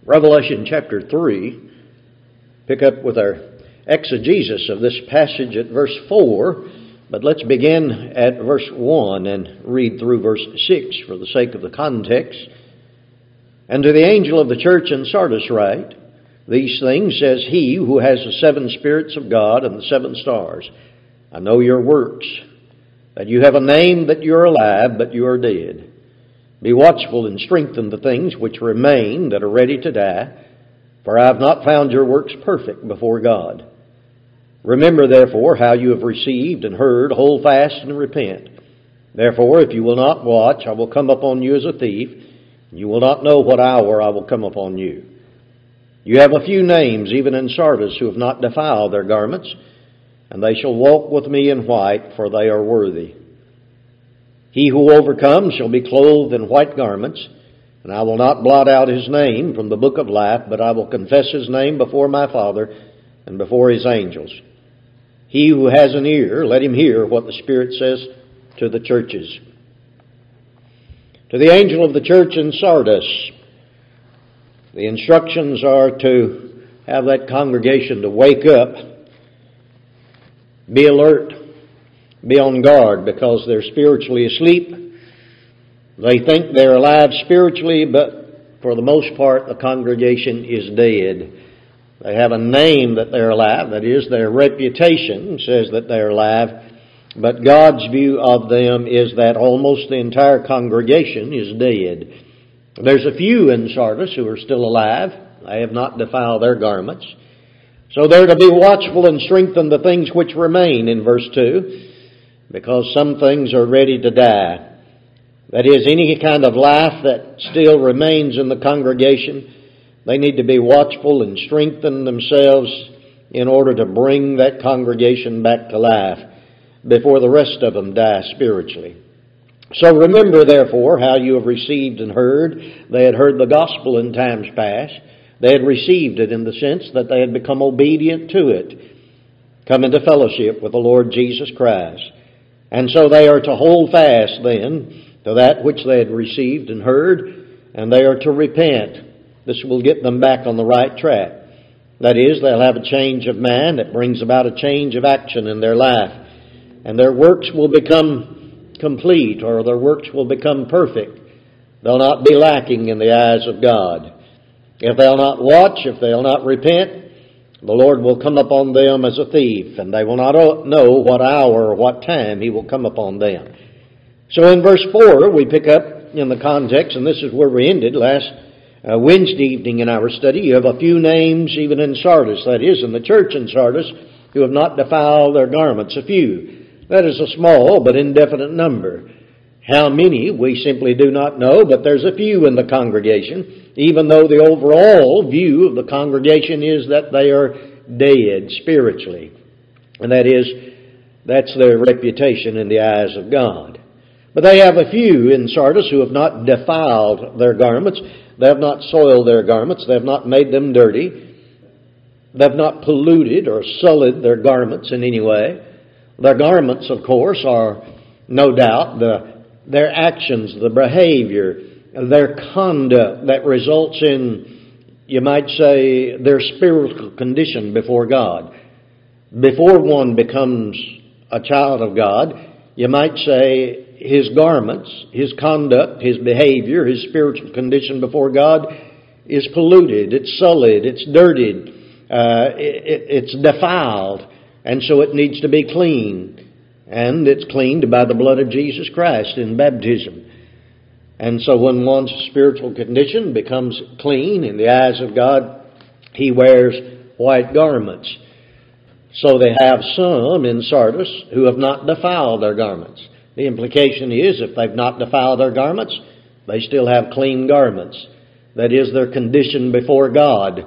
Revelation chapter 3, pick up with our exegesis of this passage at verse 4, but let's begin at verse 1 and read through verse 6 for the sake of the context. And to the angel of the church in Sardis write, These things says he who has the 7 spirits of God and the 7 stars. I know your works, that you have a name, that you are alive, but you are dead. Be watchful and strengthen the things which remain that are ready to die, for I have not found your works perfect before God. Remember therefore how you have received and heard, hold fast and repent. Therefore, if you will not watch, I will come upon you as a thief, and you will not know what hour I will come upon you. You have a few names, even in Sardis, who have not defiled their garments, and they shall walk with me in white, for they are worthy. He who overcomes shall be clothed in white garments, and I will not blot out his name from the book of life, but I will confess his name before my Father and before his angels. He who has an ear, let him hear what the Spirit says to the churches. To the angel of the church in Sardis, the instructions are to have that congregation to wake up, be alert, be on guard, because they're spiritually asleep. They think they're alive spiritually, but for the most part, the congregation is dead. They have a name that they're alive, that is, their reputation says that they're alive, but God's view of them is that almost the entire congregation is dead. There's a few in Sardis who are still alive. They have not defiled their garments. So they're to be watchful and strengthen the things which remain in verse 2, because some things are ready to die. That is, any kind of life that still remains in the congregation, they need to be watchful and strengthen themselves in order to bring that congregation back to life before the rest of them die spiritually. So remember, therefore, how you have received and heard. They had heard the gospel in times past. They had received it in the sense that they had become obedient to it, come into fellowship with the Lord Jesus Christ. And so they are to hold fast then to that which they had received and heard, and they are to repent. This will get them back on the right track. That is, they'll have a change of mind that brings about a change of action in their life. And their works will become complete, or their works will become perfect. They'll not be lacking in the eyes of God. If they'll not watch, if they'll not repent, the Lord will come upon them as a thief, and they will not know what hour or what time He will come upon them. So in verse 4, we pick up in the context, and this is where we ended last Wednesday evening in our study. You have a few names even in Sardis, that is, in the church in Sardis, who have not defiled their garments. A few. That is a small but indefinite number. How many, we simply do not know, but there's a few in the congregation, even though the overall view of the congregation is that they are dead spiritually. And that is, that's their reputation in the eyes of God. But they have a few in Sardis who have not defiled their garments. They have not soiled their garments. They have not made them dirty. They have not polluted or sullied their garments in any way. Their garments, of course, are no doubt their actions, the behavior, their conduct that results in, you might say, their spiritual condition before God. Before one becomes a child of God, you might say his garments, his conduct, his behavior, his spiritual condition before God is polluted, it's sullied, it's dirtied, it's defiled, and so it needs to be cleaned. And it's cleaned by the blood of Jesus Christ in baptism. And so when one's spiritual condition becomes clean in the eyes of God, he wears white garments. So they have some in Sardis who have not defiled their garments. The implication is, if they've not defiled their garments, they still have clean garments. That is, their condition before God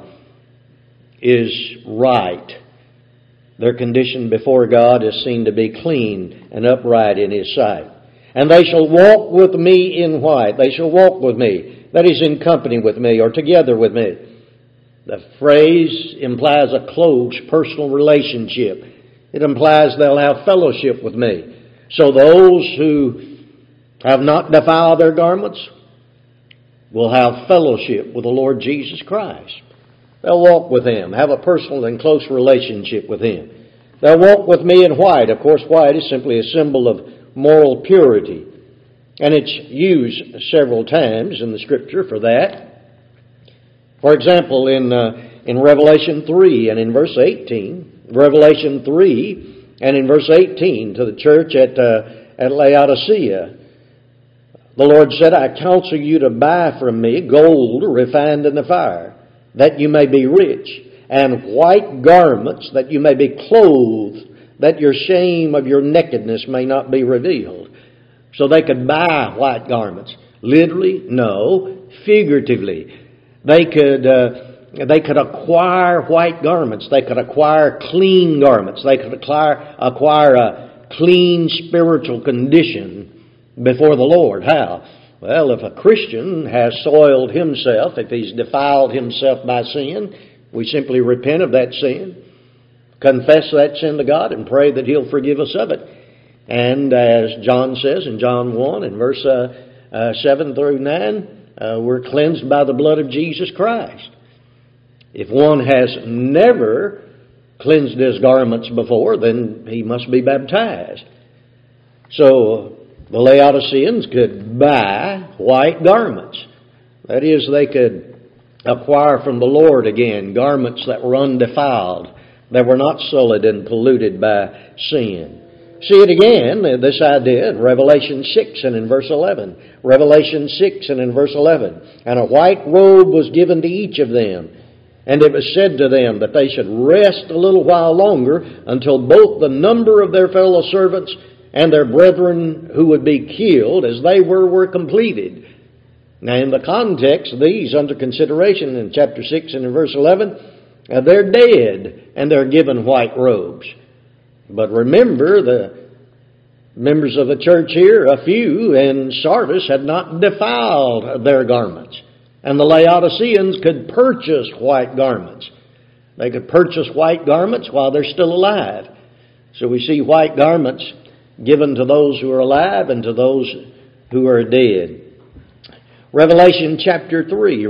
is right. Their condition before God is seen to be clean and upright in His sight. And they shall walk with me in white. They shall walk with me. That is, in company with me or together with me. The phrase implies a close personal relationship. It implies they'll have fellowship with me. So those who have not defiled their garments, will have fellowship with the Lord Jesus Christ. They'll walk with Him, have a personal and close relationship with Him. They'll walk with me in white. Of course, white is simply a symbol of moral purity. And it's used several times in the Scripture for that. For example, in Revelation 3 and in verse 18, Revelation 3 and in verse 18 to the church at Laodicea, the Lord said, I counsel you to buy from me gold refined in the fire, that you may be rich, and white garments, that you may be clothed, that your shame of your nakedness may not be revealed. So they could buy white garments. Literally? No. Figuratively. They could acquire white garments. They could acquire clean garments. They could acquire a clean spiritual condition before the Lord. How? Well, if a Christian has soiled himself, if he's defiled himself by sin, we simply repent of that sin, confess that sin to God, and pray that He'll forgive us of it. And as John says in John 1 and verse 7 through 9, we're cleansed by the blood of Jesus Christ. If one has never cleansed his garments before, then he must be baptized. So the Laodiceans could buy white garments. That is, they could acquire from the Lord again garments that were undefiled, that were not sullied and polluted by sin. See it again, this idea in Revelation 6 and in verse 11. Revelation 6 and in verse 11. And a white robe was given to each of them. And it was said to them that they should rest a little while longer until both the number of their fellow servants and their brethren who would be killed as they were completed. Now in the context of these under consideration in chapter 6 and in verse 11, they're dead and they're given white robes. But remember, the members of the church here, a few in Sardis, had not defiled their garments. And the Laodiceans could purchase white garments. They could purchase white garments while they're still alive. So we see white garments given to those who are alive and to those who are dead. Revelation chapter 3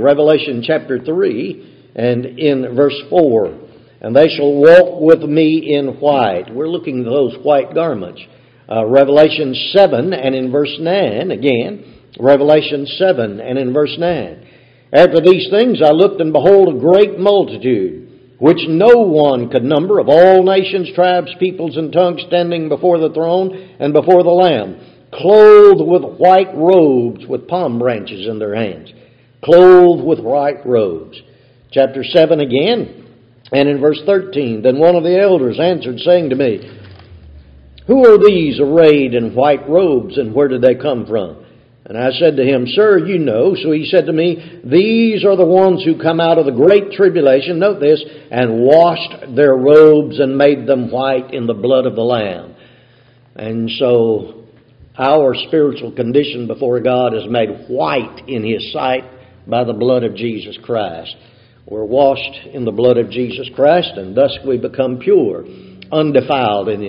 and in verse 4. And they shall walk with me in white. We're looking at those white garments. Revelation 7 and in verse 9 again. Revelation 7 and in verse 9. After these things I looked, and behold, a great multitude, which no one could number, of all nations, tribes, peoples, and tongues, standing before the throne and before the Lamb, clothed with white robes, with palm branches in their hands. Clothed with white robes. Chapter 7 again. And in verse 13, then one of the elders answered, saying to me, who are these arrayed in white robes, and where did they come from? And I said to him, sir, you know. So he said to me, these are the ones who come out of the great tribulation, note this, and washed their robes and made them white in the blood of the Lamb. And so our spiritual condition before God is made white in His sight by the blood of Jesus Christ. We're washed in the blood of Jesus Christ, and thus we become pure, undefiled in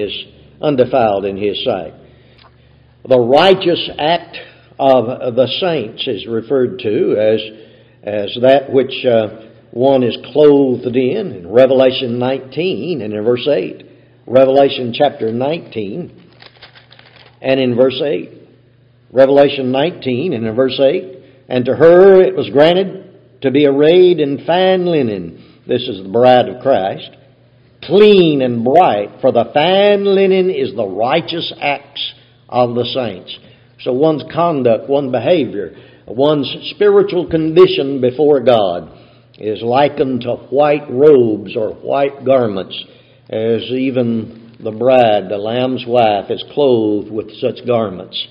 His sight. The righteous act of the saints is referred to as that which one is clothed in Revelation 19 and in verse 8. Revelation chapter 19 and in verse 8. Revelation 19 and in verse 8. And to her it was granted to be arrayed in fine linen. This is the bride of Christ. Clean and bright, for the fine linen is the righteous acts of the saints. So one's conduct, one's behavior, one's spiritual condition before God is likened to white robes or white garments, as even the bride, the Lamb's wife, is clothed with such garments.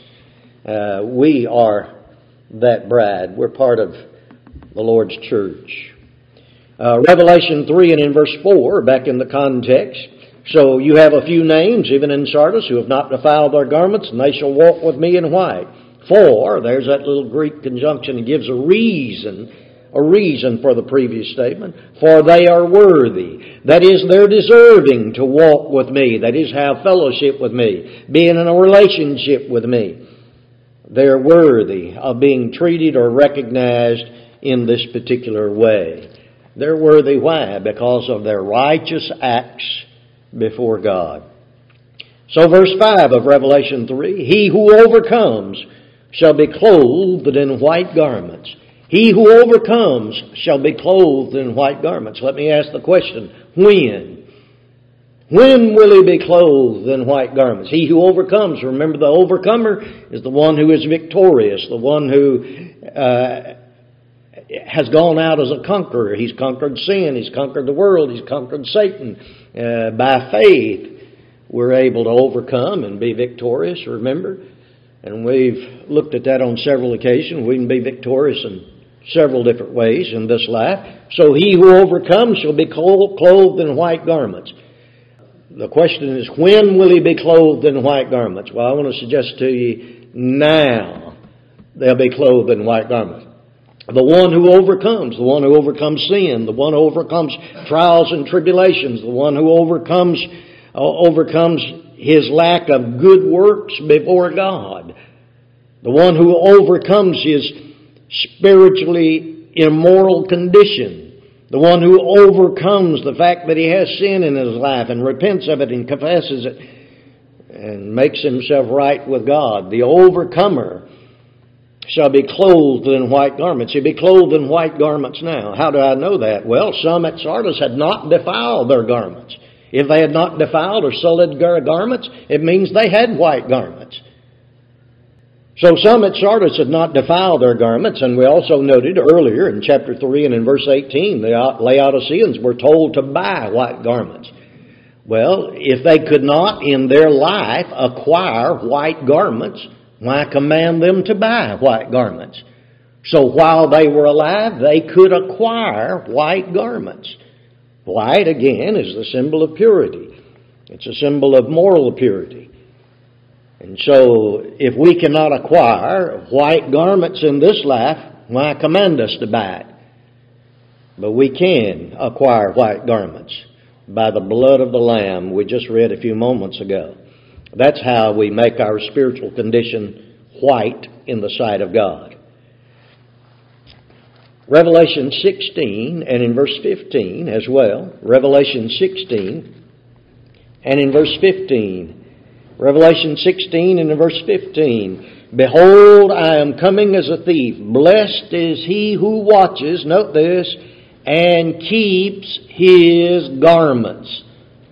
We are that bride. We're part of the Lord's church. Revelation 3 and in verse 4, back in the context. So you have a few names, even in Sardis, who have not defiled their garments, and they shall walk with me in white. For, there's that little Greek conjunction, it gives a reason for the previous statement. For they are worthy. That is, they're deserving to walk with me. That is, have fellowship with me. Being in a relationship with me. they're worthy of being treated or recognized in this particular way. They're worthy. Why? Because of their righteous acts before God. So verse 5 of Revelation 3, he who overcomes shall be clothed in white garments. He who overcomes shall be clothed in white garments. Let me ask the question, when? When will he be clothed in white garments? He who overcomes, remember the overcomer is the one who is victorious, the one who has gone out as a conqueror. He's conquered sin, he's conquered the world, he's conquered Satan. By faith, we're able to overcome and be victorious, remember? And we've looked at that on several occasions. We can be victorious in several different ways in this life. So he who overcomes shall be clothed in white garments. The question is, when will he be clothed in white garments? Well, I want to suggest to you, now they'll be clothed in white garments. The one who overcomes sin, the one who overcomes trials and tribulations, the one who overcomes his lack of good works before God, the one who overcomes his spiritually immoral condition, the one who overcomes the fact that he has sin in his life and repents of it and confesses it and makes himself right with God. The overcomer shall be clothed in white garments. He'll be clothed in white garments now. How do I know that? Well, some at Sardis had not defiled their garments. If they had not defiled or sullied their garments, it means they had white garments. So some at Sardis had not defiled their garments, and we also noted earlier in chapter 3 and in verse 18, the Laodiceans were told to buy white garments. Well, if they could not in their life acquire white garments, why command them to buy white garments? So while they were alive, they could acquire white garments. White, again, is the symbol of purity. It's a symbol of moral purity. And so, if we cannot acquire white garments in this life, why command us to buy it? But we can acquire white garments by the blood of the Lamb we just read a few moments ago. That's how we make our spiritual condition white in the sight of God. Revelation 16 and in verse 15 as well. Revelation 16 and in verse 15. Revelation 16 and in verse 15. Behold, I am coming as a thief. Blessed is he who watches, note this, and keeps his garments,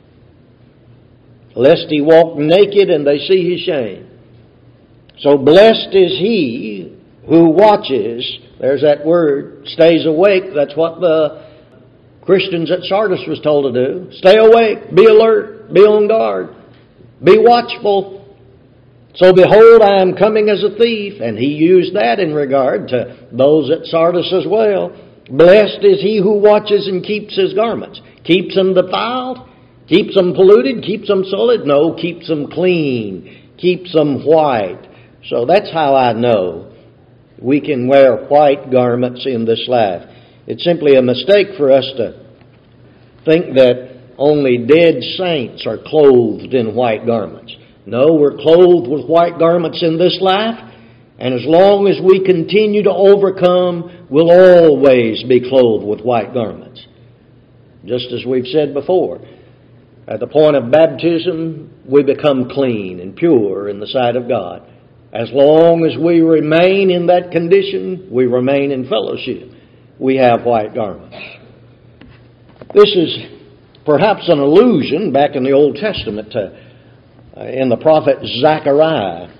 lest he walk naked and they see his shame. So blessed is he who watches. There's that word, stays awake. That's what the Christians at Sardis was told to do. Stay awake, be alert, be on guard, be watchful. So behold, I am coming as a thief. And he used that in regard to those at Sardis as well. Blessed is he who watches and keeps his garments. Keeps them defiled, keeps them polluted, keeps them sullied. No, keeps them clean, keeps them white. So that's how I know we can wear white garments in this life. It's simply a mistake for us to think that only dead saints are clothed in white garments. No, we're clothed with white garments in this life, and as long as we continue to overcome, we'll always be clothed with white garments. Just as we've said before, at the point of baptism, we become clean and pure in the sight of God. As long as we remain in that condition, we remain in fellowship. We have white garments. This is perhaps an allusion back in the Old Testament in the prophet Zechariah.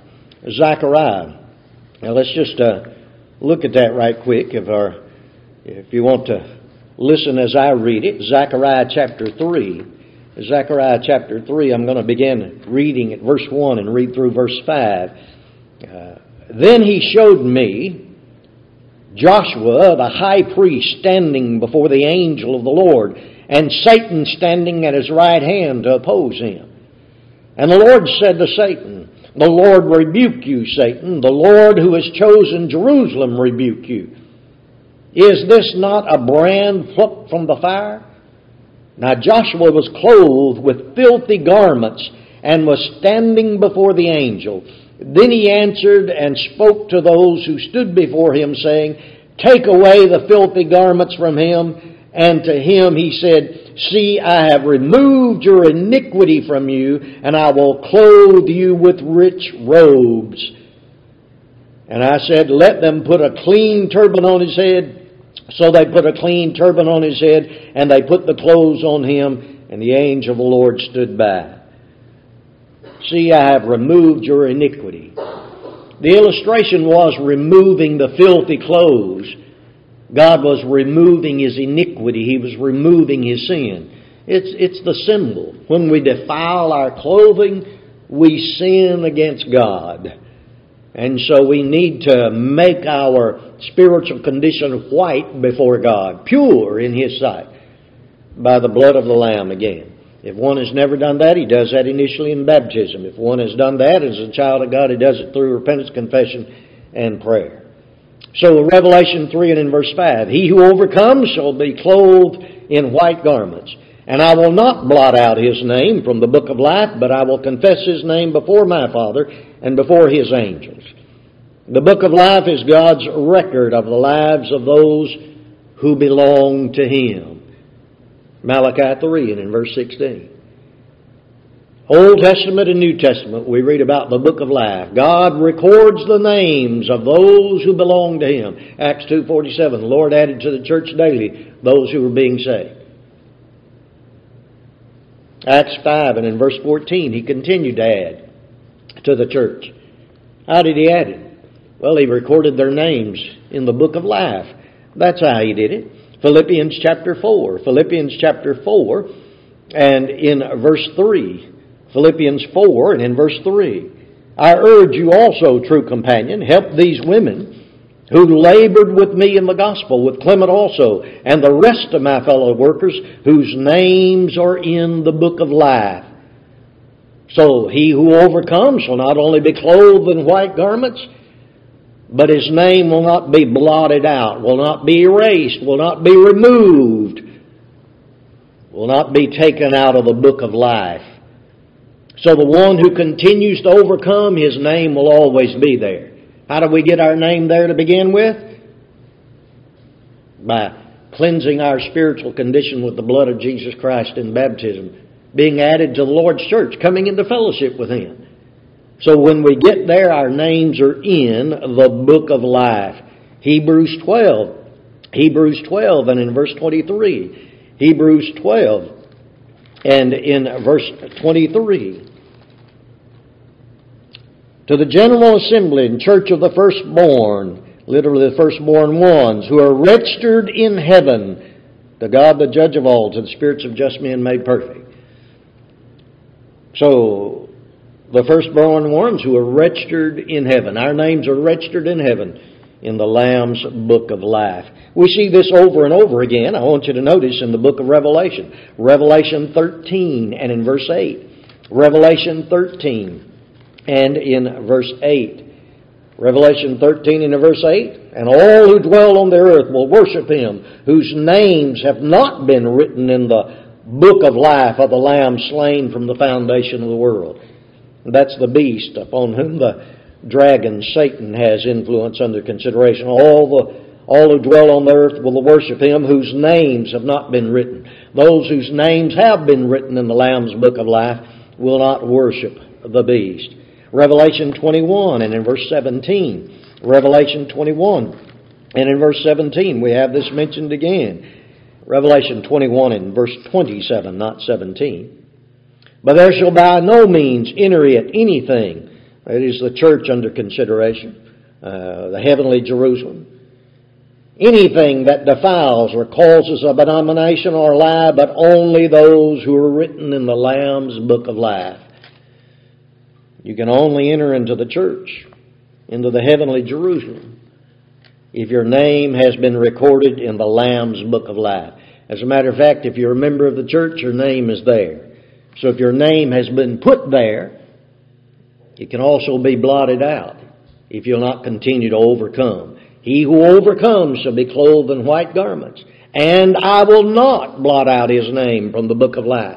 Now let's just look at that right quick. If you want to listen as I read it, Zechariah chapter 3. Zechariah chapter 3, I'm going to begin reading at verse 1 and read through verse 5. Then he showed me Joshua the high priest standing before the angel of the Lord, and Satan standing at his right hand to oppose him. And the Lord said to Satan, the Lord rebuke you, Satan. The Lord who has chosen Jerusalem rebuke you. Is this not a brand plucked from the fire? Now Joshua was clothed with filthy garments and was standing before the angel. Then he answered and spoke to those who stood before him, saying, Take away the filthy garments from him. And to him he said, See, I have removed your iniquity from you, and I will clothe you with rich robes. And I said, Let them put a clean turban on his head. So they put a clean turban on his head, and they put the clothes on him, and the angel of the Lord stood by. See, I have removed your iniquity. The illustration was removing the filthy clothes. God was removing his iniquity. He was removing his sin. It's the symbol. When we defile our clothing, we sin against God. And so we need to make our spiritual condition white before God, pure in his sight, by the blood of the Lamb again. If one has never done that, he does that initially in baptism. If one has done that as a child of God, he does it through repentance, confession, and prayer. So Revelation 3 and in verse 5, He who overcomes shall be clothed in white garments. And I will not blot out his name from the book of life, but I will confess his name before my Father and before his angels. The book of life is God's record of the lives of those who belong to him. Malachi 3 and in verse 16. Old Testament and New Testament, we read about the book of life. God records the names of those who belong to him. Acts 2:47, the Lord added to the church daily those who were being saved. Acts 5 and in verse 14, he continued to add to the church. How did he add it? Well, he recorded their names in the book of life. That's how he did it. Philippians chapter 4. Philippians chapter 4 and in verse 3. Philippians 4 and in verse 3. I urge you also, true companion, help these women who labored with me in the gospel, with Clement also, and the rest of my fellow workers whose names are in the book of life. So he who overcomes shall not only be clothed in white garments, but his name will not be blotted out, will not be erased, will not be removed, will not be taken out of the book of life. So the one who continues to overcome, his name will always be there. How do we get our name there to begin with? By cleansing our spiritual condition with the blood of Jesus Christ in baptism, being added to the Lord's church, coming into fellowship with him. So when we get there, our names are in the book of life. Hebrews 12 and in verse 23. Hebrews 12 and in verse 23. To the general assembly and church of the firstborn, literally the firstborn ones, who are registered in heaven, to God the judge of all, to the spirits of just men made perfect. So, the firstborn ones who are registered in heaven. Our names are registered in heaven in the Lamb's book of life. We see this over and over again. I want you to notice in the book of Revelation. Revelation 13 and in verse 8. Revelation 13 and in verse 8. Revelation 13 and in verse 8. And all who dwell on the earth will worship him, whose names have not been written in the book of life of the Lamb slain from the foundation of the world. That's the beast upon whom the dragon, Satan, has influence under consideration. All who dwell on the earth will worship him whose names have not been written. Those whose names have been written in the Lamb's book of life will not worship the beast. Revelation 21 and in verse 17. Revelation 21 and in verse 17 we have this mentioned again. Revelation 21 and verse 27, not 17. But there shall by no means enter it anything. That is the church under consideration, the heavenly Jerusalem. Anything that defiles or causes abomination or lie, but only those who are written in the Lamb's book of life. You can only enter into the church, into the heavenly Jerusalem, if your name has been recorded in the Lamb's book of life. As a matter of fact, if you're a member of the church, your name is there. So if your name has been put there, it can also be blotted out if you'll not continue to overcome. He who overcomes shall be clothed in white garments, and I will not blot out his name from the book of life,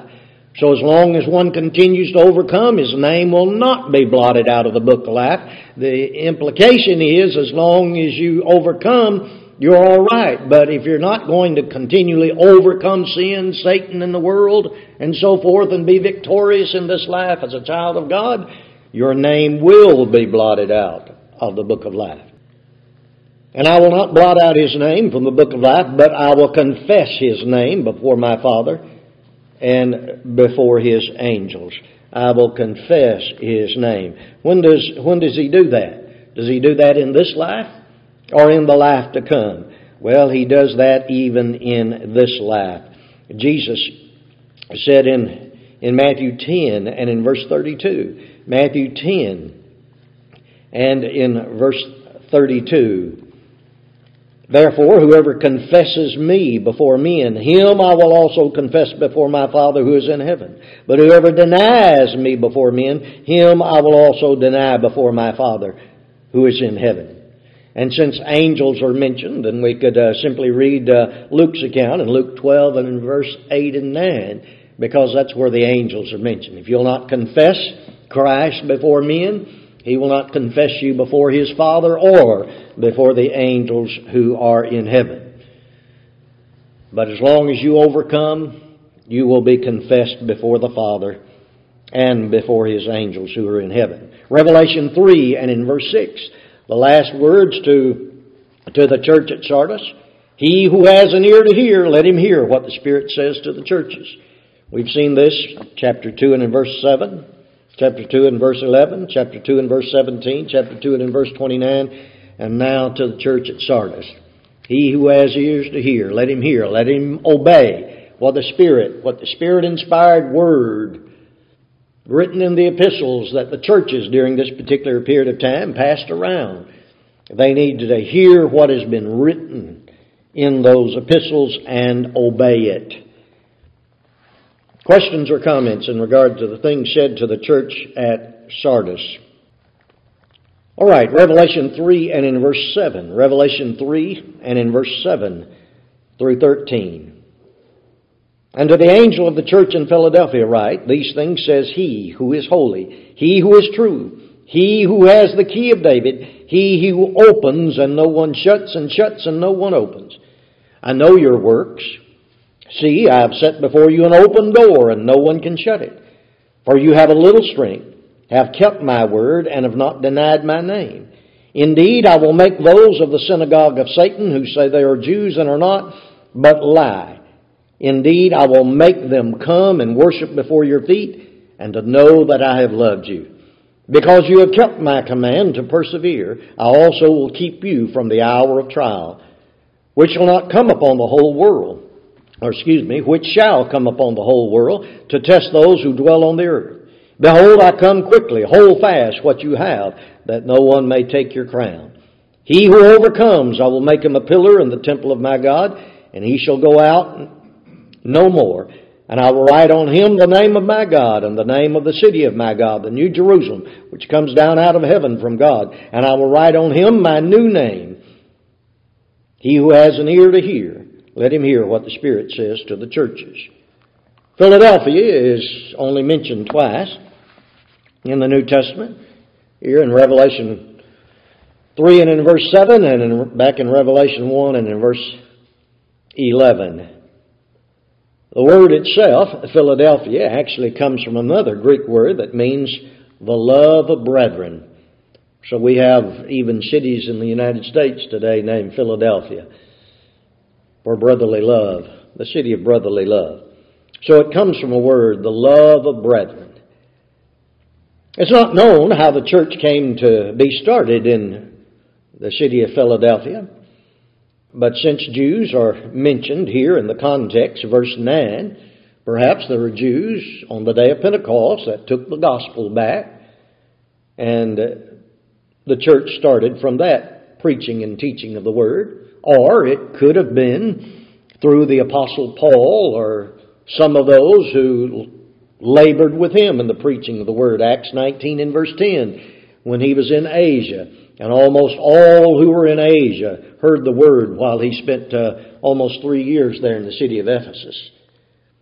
So as long as one continues to overcome, his name will not be blotted out of the book of life. The implication is, as long as you overcome, you're all right. But if you're not going to continually overcome sin, Satan, and the world, and so forth, and be victorious in this life as a child of God, your name will be blotted out of the book of life. And I will not blot out his name from the book of life, but I will confess his name before my Father and before his angels. I will confess his name. When does he do that? Does he do that in this life or in the life to come? Well, he does that even in this life. Jesus said in Matthew 10 and in verse 32, Matthew 10 and in verse 32, therefore, whoever confesses me before men, him I will also confess before my Father who is in heaven. But whoever denies me before men, him I will also deny before my Father who is in heaven. And since angels are mentioned, then we could simply read Luke's account in Luke 12 and in verse 8 and 9, because that's where the angels are mentioned. If you'll not confess Christ before men, he will not confess you before his Father or before the angels who are in heaven. But as long as you overcome, you will be confessed before the Father and before his angels who are in heaven. Revelation 3 and in verse 6, the last words to the church at Sardis, he who has an ear to hear, let him hear what the Spirit says to the churches. We've seen this, chapter 2 and in verse 7. Chapter 2 and verse 11, chapter 2 and verse 17, chapter 2 and in verse 29, and now to the church at Sardis. He who has ears to hear, let him hear, let him obey what the Spirit-inspired word written in the epistles that the churches during this particular period of time passed around. They need to hear what has been written in those epistles and obey it. Questions or comments in regard to the things said to the church at Sardis? All right, Revelation 3 and in verse 7. Revelation 3 and in verse 7 through 13. And to the angel of the church in Philadelphia write, these things says he who is holy, he who is true, he who has the key of David, he who opens and no one shuts, and shuts and no one opens. I know your works. See, I have set before you an open door, and no one can shut it. For you have a little strength, have kept my word, and have not denied my name. Indeed, I will make those of the synagogue of Satan, who say they are Jews and are not, but lie. Indeed, I will make them come and worship before your feet, and to know that I have loved you. Because you have kept my command to persevere, I also will keep you from the hour of trial, which shall not come upon the whole world. Which shall come upon the whole world to test those who dwell on the earth. Behold, I come quickly. Hold fast what you have, that no one may take your crown. He who overcomes, I will make him a pillar in the temple of my God, and he shall go out no more. And I will write on him the name of my God, and the name of the city of my God, the New Jerusalem, which comes down out of heaven from God. And I will write on him my new name. He who has an ear to hear, let him hear what the Spirit says to the churches. Philadelphia is only mentioned twice in the New Testament. Here in Revelation 3 and in verse 7, and back in Revelation 1 and in verse 11. The word itself, Philadelphia, actually comes from another Greek word that means the love of brethren. So we have even cities in the United States today named Philadelphia, for brotherly love, the city of brotherly love. So it comes from a word, the love of brethren. It's not known how the church came to be started in the city of Philadelphia, but since Jews are mentioned here in the context, verse 9, perhaps there were Jews on the day of Pentecost that took the gospel back, and the church started from that preaching and teaching of the word. Or it could have been through the Apostle Paul or some of those who labored with him in the preaching of the word. Acts 19 and verse 10, when he was in Asia. And almost all who were in Asia heard the word while he spent almost 3 years there in the city of Ephesus.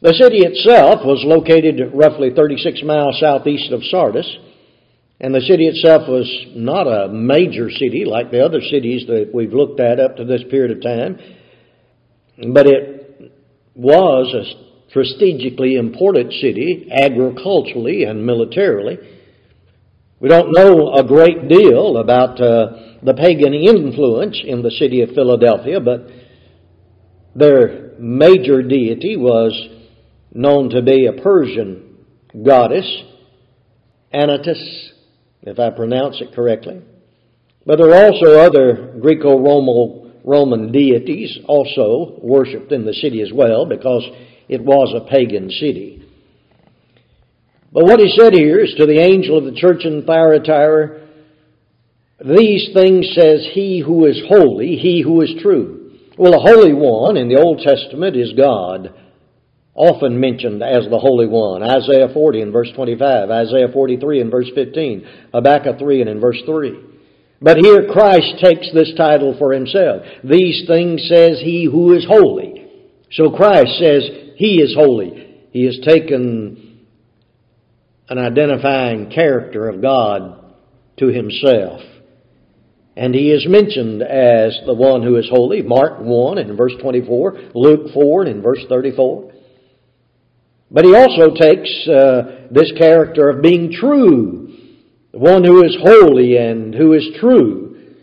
The city itself was located roughly 36 miles southeast of Sardis, and the city itself was not a major city like the other cities that we've looked at up to this period of time, but it was a strategically important city, agriculturally and militarily. We don't know a great deal about the pagan influence in the city of Philadelphia, but their major deity was known to be a Persian goddess, Anatis, if I pronounce it correctly. But there are also other Greco-Roman deities also worshipped in the city as well, because it was a pagan city. But what he said here is, to the angel of the church in Thyatira, these things says he who is holy, he who is true. Well, the Holy One in the Old Testament is God, often mentioned as the Holy One. Isaiah 40 and verse 25, Isaiah 43 and verse 15, Habakkuk 3 and in verse 3. But here Christ takes this title for himself. These things says he who is holy. So Christ says he is holy. He has taken an identifying character of God to himself. And he is mentioned as the one who is holy. Mark 1 and in verse 24, Luke 4 and in verse 34. But he also takes this character of being true, the one who is holy and who is true.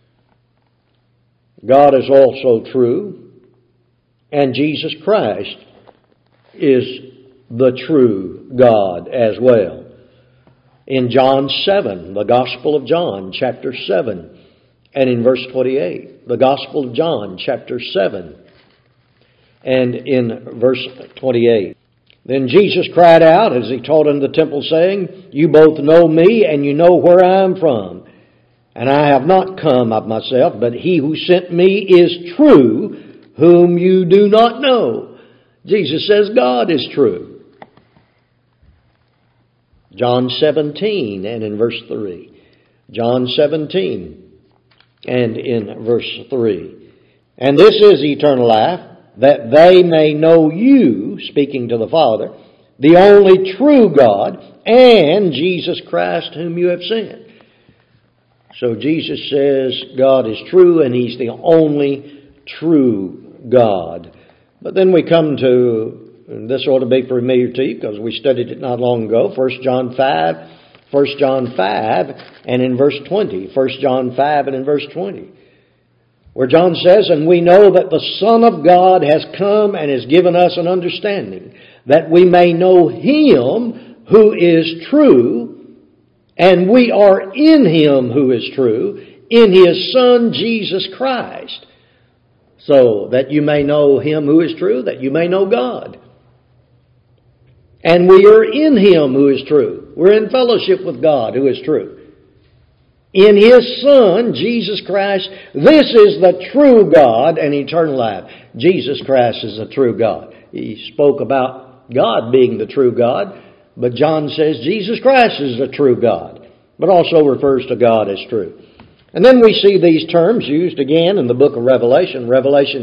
God is also true, and Jesus Christ is the true God as well. In John 7, the Gospel of John, chapter 7, and in verse 28, the Gospel of John, chapter 7, and in verse 28. Then Jesus cried out as he taught in the temple, saying, You both know me, and you know where I am from. And I have not come of myself, but he who sent me is true, whom you do not know. Jesus says God is true. John 17 and in verse 3. John 17 and in verse 3. And this is eternal life, that they may know you, speaking to the Father, the only true God, and Jesus Christ whom you have sent. So Jesus says God is true, and he's the only true God. But then we come to, and this ought to be familiar to you because we studied it not long ago, 1 John 5 and in verse 20. 1 John 5 and in verse 20. Where John says, And we know that the Son of God has come and has given us an understanding, that we may know him who is true, and we are in him who is true, in his Son Jesus Christ. So that you may know him who is true, that you may know God. And we are in him who is true. We're in fellowship with God who is true. In his Son, Jesus Christ, this is the true God and eternal life. Jesus Christ is the true God. He spoke about God being the true God, but John says Jesus Christ is the true God, but also refers to God as true. And then we see these terms used again in the book of Revelation, Revelation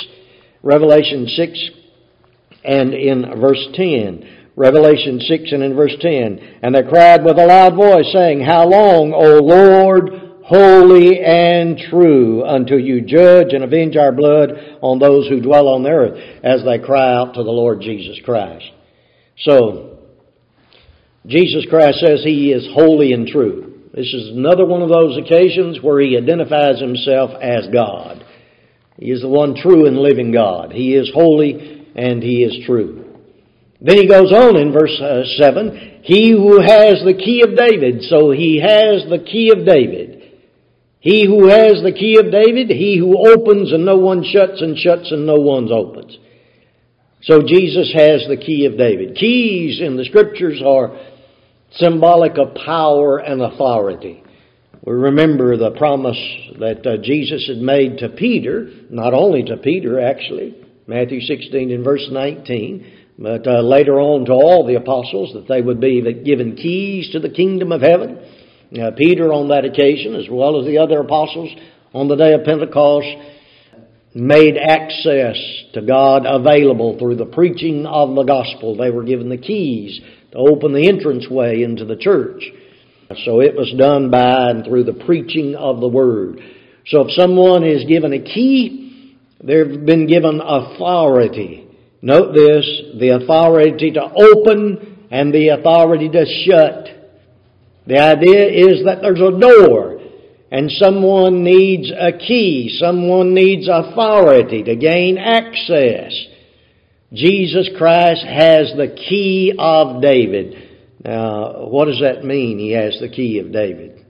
6 and in verse 10. Revelation 6 and in verse 10. And they cried with a loud voice, saying, How long, O Lord, holy and true, until you judge and avenge our blood on those who dwell on the earth, as they cry out to the Lord Jesus Christ. So, Jesus Christ says he is holy and true. This is another one of those occasions where he identifies himself as God. He is the one true and living God. He is holy and he is true. Then he goes on in verse 7, He who has the key of David. So he has the key of David. He who has the key of David, he who opens and no one shuts, and shuts and no one opens. So Jesus has the key of David. Keys in the Scriptures are symbolic of power and authority. We remember the promise that Jesus had made to Peter, not only to Peter actually, Matthew 16 and verse 19, but later on to all the apostles, that they would be given keys to the kingdom of heaven. Peter on that occasion, as well as the other apostles on the day of Pentecost, made access to God available through the preaching of the gospel. They were given the keys to open the entranceway into the church. So it was done by and through the preaching of the Word. So if someone is given a key, they've been given authority. Note this, the authority to open and the authority to shut. The idea is that there's a door and someone needs a key. Someone needs authority to gain access. Jesus Christ has the key of David. Now, what does that mean, He has the key of David?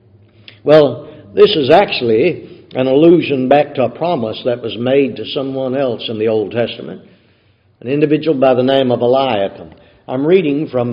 Well, this is actually an allusion back to a promise that was made to someone else in the Old Testament. An individual by the name of Eliakim. I'm reading from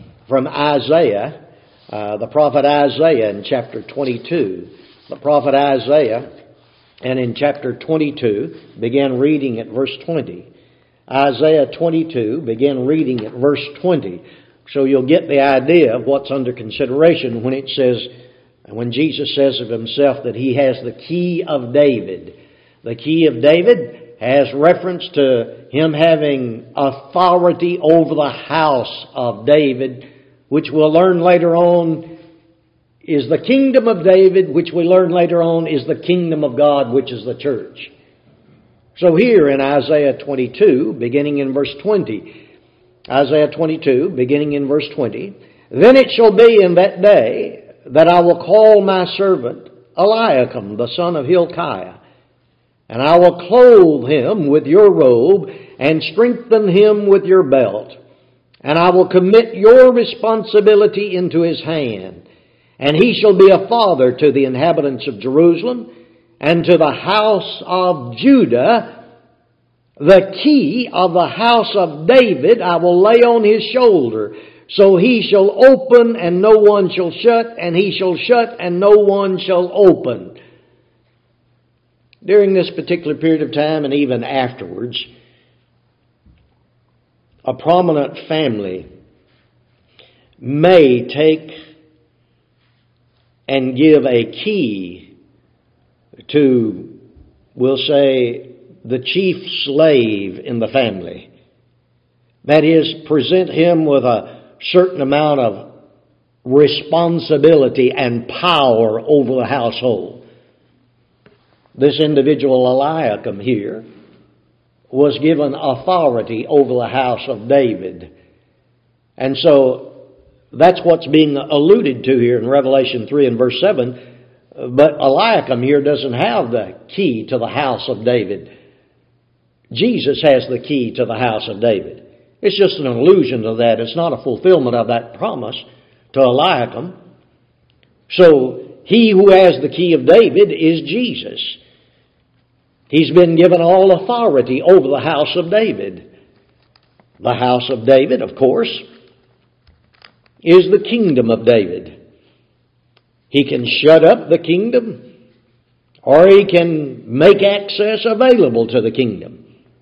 Isaiah, the prophet Isaiah in chapter 22. The prophet Isaiah, and in chapter 22, began reading at verse 20. Isaiah 22, began reading at verse 20. So you'll get the idea of what's under consideration when it says, when Jesus says of Himself that He has the key of David. The key of David has reference to Him having authority over the house of David, which we'll learn later on is the kingdom of David, which we learn later on is the kingdom of God, which is the church. So here in Isaiah 22, beginning in verse 20, Isaiah 22, beginning in verse 20, "Then it shall be in that day that I will call my servant Eliakim, the son of Hilkiah, and I will clothe him with your robe and strengthen him with your belt. And I will commit your responsibility into his hand. And he shall be a father to the inhabitants of Jerusalem and to the house of Judah. The key of the house of David I will lay on his shoulder. So he shall open and no one shall shut, and he shall shut and no one shall open." During this particular period of time and even afterwards, a prominent family may take and give a key to, we'll say, the chief slave in the family. That is, present him with a certain amount of responsibility and power over the household. This individual Eliakim here was given authority over the house of David. And so that's what's being alluded to here in Revelation 3 and verse 7. But Eliakim here doesn't have the key to the house of David. Jesus has the key to the house of David. It's just an allusion to that. It's not a fulfillment of that promise to Eliakim. So he who has the key of David is Jesus. He's been given all authority over the house of David. The house of David, of course, is the kingdom of David. He can shut up the kingdom, or he can make access available to the kingdom.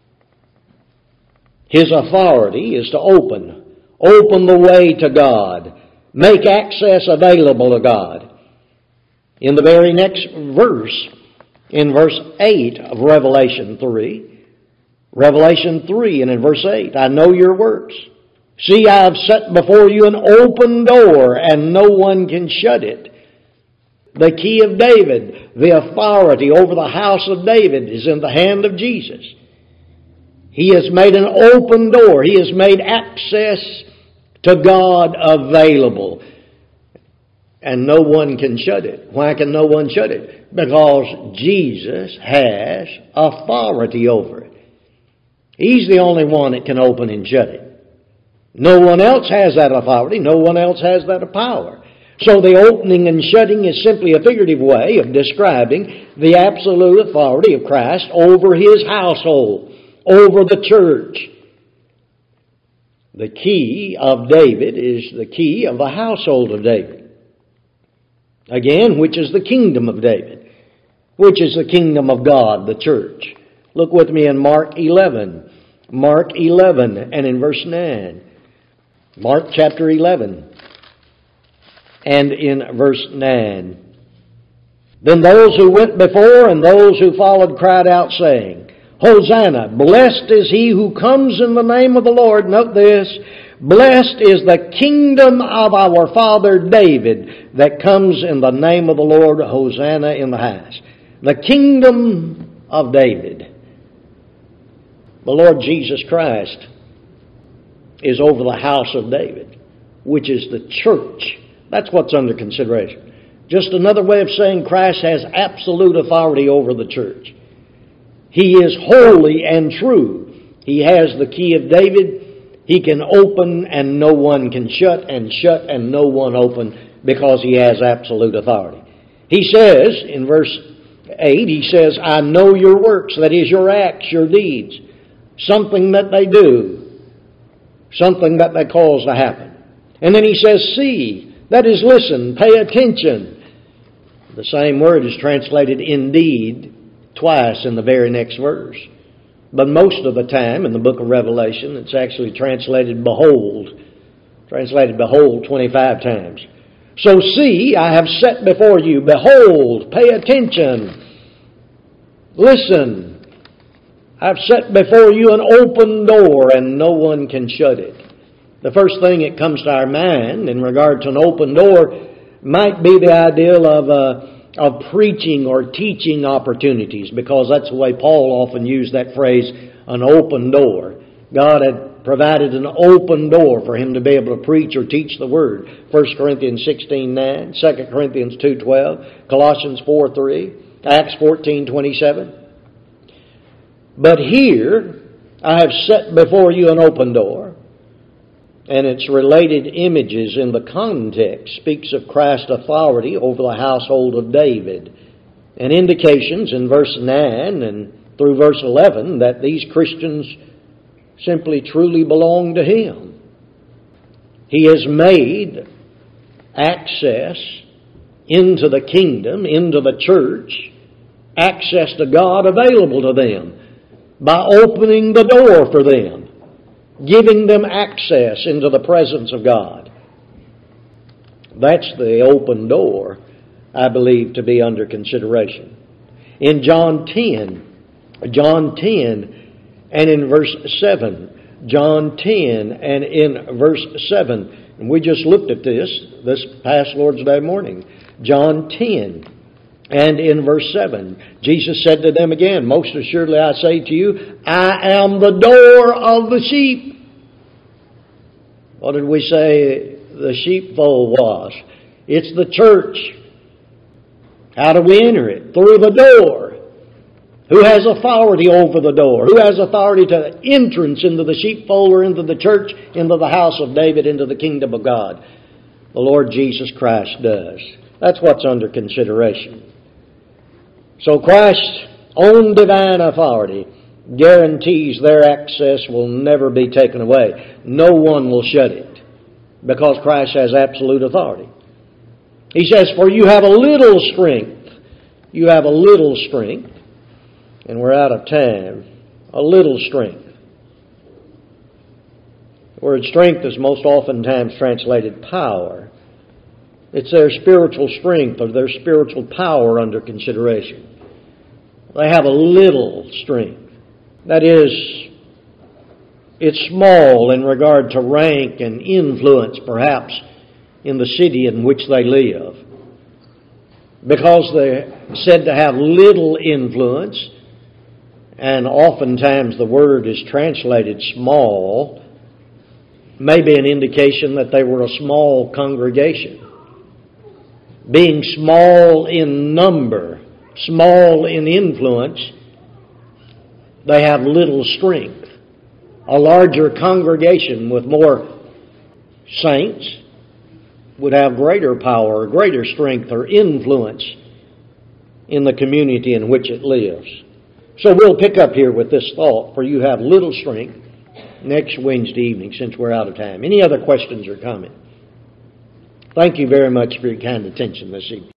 His authority is to open the way to God, make access available to God. In the very next verse, in verse 8 of Revelation 3 and in verse 8, "I know your works. See, I have set before you an open door, and no one can shut it." The key of David, the authority over the house of David, is in the hand of Jesus. He has made an open door. He has made access to God available. And no one can shut it. Why can no one shut it? Because Jesus has authority over it. He's the only one that can open and shut it. No one else has that authority. No one else has that power. So the opening and shutting is simply a figurative way of describing the absolute authority of Christ over His household, over the church. The key of David is the key of the household of David. Again, which is the kingdom of David, which is the kingdom of God, the church. Look with me in Mark 11. Mark 11 and in verse 9. Mark chapter 11 and in verse 9. Then those who went before and those who followed cried out, saying, Hosanna, blessed is he who comes in the name of the Lord. Note this, blessed is the kingdom of our father David that comes in the name of the Lord. Hosanna in the highest. The kingdom of David. The Lord Jesus Christ is over the house of David, which is the church. That's what's under consideration. Just another way of saying Christ has absolute authority over the church. He is holy and true. He has the key of David. He can open and no one can shut, and shut and no one open, because he has absolute authority. He says in verse 8, he says, I know your works, that is your acts, your deeds. Something that they do, something that they cause to happen. And then he says, see, that is listen, pay attention. The same word is translated indeed twice in the very next verse. But most of the time in the book of Revelation, it's actually translated behold. Translated behold 25 times. So see, I have set before you, behold, pay attention, listen. I've set before you an open door and no one can shut it. The first thing that comes to our mind in regard to an open door might be the ideal of preaching or teaching opportunities, because that's the way Paul often used that phrase, an open door. God had provided an open door for him to be able to preach or teach the Word. 1 Corinthians 16:9, 2 Corinthians 2:12, Colossians 4:3, Acts 14:27. But here, I have set before you an open door, and its related images in the context speaks of Christ's authority over the household of David, and indications in verse 9 and through verse 11 that these Christians simply truly belong to him. He has made access into the kingdom, into the church, access to God available to them by opening the door for them, giving them access into the presence of God. That's the open door, I believe, to be under consideration. In John 10 and in verse 7, John 10 and in verse 7, and we just looked at this past Lord's Day morning. John 10 and in verse 7, Jesus said to them again, most assuredly I say to you, I am the door of the sheep. What did we say the sheepfold was? It's the church. How do we enter it? Through the door. Who has authority over the door? Who has authority to entrance into the sheepfold or into the church, into the house of David, into the kingdom of God? The Lord Jesus Christ does. That's what's under consideration. So Christ's own divine authority guarantees their access will never be taken away. No one will shut it, because Christ has absolute authority. He says, for you have a little strength. You have a little strength. And we're out of time. A little strength. The word strength is most oftentimes translated power. It's their spiritual strength or their spiritual power under consideration. They have a little strength. That is, it's small in regard to rank and influence, perhaps, in the city in which they live. Because they're said to have little influence, and oftentimes the word is translated small, may be an indication that they were a small congregation. Being small in number, small in influence, they have little strength. A larger congregation with more saints would have greater power, greater strength or influence in the community in which it lives. So we'll pick up here with this thought, for you have little strength, next Wednesday evening, since we're out of time. Any other questions or comments? Thank you very much for your kind attention this evening.